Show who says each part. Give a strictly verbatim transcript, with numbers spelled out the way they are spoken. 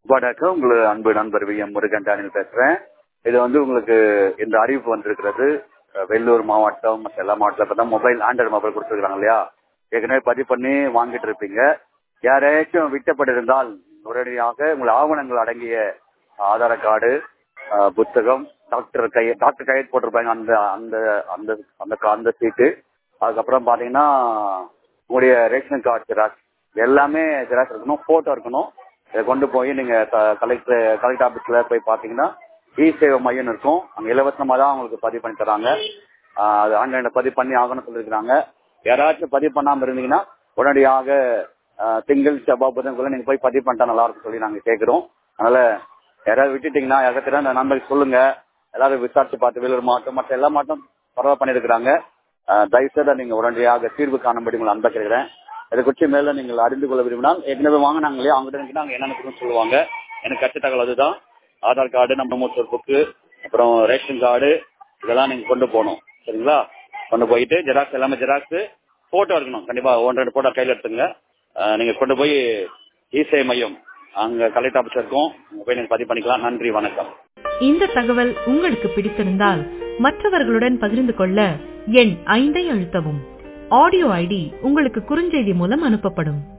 Speaker 1: வணக்கம். உங்களுக்கு அன்பு நண்பர் வி எம் முருகன் டானில் பேசுறேன். இது வந்து உங்களுக்கு இந்த அறிவிப்பு வந்திருக்கிறது. வெள்ளூர் மாவட்டம் மற்ற எல்லா மாவட்டத்தில் மொபைல் ஆண்ட்ராய்டு மொபைல் கொடுத்துருக்காங்க இல்லையா, ஏற்கனவே பதிவு பண்ணி வாங்கிட்டு இருப்பீங்க. யாரையாச்சும் விட்டப்பட்டிருந்தால் உடனடியாக உங்கள் ஆவணங்கள் அடங்கிய ஆதார் கார்டு, புத்தகம், டாக்டர் கை டாக்டர் கையெழுத்து போட்டிருப்பாங்க அந்த அந்த அந்த அந்த அந்த சீட்டு, அதுக்கப்புறம் பாத்தீங்கன்னா உங்களுடைய ரேஷன் கார்டு ஜெராக்ஸ் எல்லாமே ஜெராக்ஸ் இருக்கணும், போட்டோ இருக்கணும். இதை கொண்டு போய் நீங்க கலெக்டர் கலெக்டர் ஆபீஸ்ல போய் பாத்தீங்கன்னா இ சேவை மையம் இருக்கும். அங்க இலவசமா தான் உங்களுக்கு பதிவு பண்ணி தராங்க. அது ஆன்லைன்ல பதிவு பண்ணி ஆகணும்னு சொல்லியிருக்காங்க. யாராச்சும் பதிவு பண்ணாம இருந்தீங்கன்னா உடனடியாக திங்கள் செவ்வாய் புதன்குள்ள நீங்க போய் பதிவு பண்ணிட்டா நல்லா இருக்கும் சொல்லி நாங்க கேட்கிறோம். அதனால யாராவது விட்டுட்டீங்கன்னா யாராவது அந்த நம்பருக்கு சொல்லுங்க. எல்லாரும் விசாரிச்சு பார்த்து வேலூர் மாவட்டம் மற்ற எல்லா மாவட்டம் பரவ பண்ணிருக்கிறாங்க. தயவுசெய்து நீங்க உடனடியாக தீர்வு காணும்படி உங்களை அன்ப கேட்கிறேன். இதை குறித்து மேல நீங்கள் அறிந்து கொள்ள விரும்பினால் ஏற்கனவே வாங்கினாங்க இல்லையா, அவங்ககிட்ட நாங்க என்னென்ன சொல்லுவாங்க. எனக்கு கட்சி தகவல் அதுதான். ஆதார் கார்டு, நம்ம மோட்டர் புக்கு, அப்புறம் ரேஷன் கார்டு இதெல்லாம் நீங்க கொண்டு போகணும். சரிங்களா? கொண்டு போயிட்டு ஜெராக்ஸ் எல்லாமே ஜெராக்ஸ் போட்டோ இருக்கணும். கண்டிப்பா ஒன்று ரெண்டு போட்டோ கையில் எடுத்துங்க. நீங்க கொண்டு போய் இசேவை மையம் அங்க கலெக்டர் ஆபீஸ் இருக்கும், அங்க போய் நீங்க பதிவு பண்ணிக்கலாம். நன்றி, வணக்கம்.
Speaker 2: இந்த தகவல் உங்களுக்கு பிடித்திருந்தால் மற்றவர்களுடன் பகிர்ந்து கொள்ள எண் ஐந்தை அழுத்தவும். ஆடியோ ஐடி உங்களுக்கு குறுஞ்செய்தி மூலம் அனுப்பப்படும்.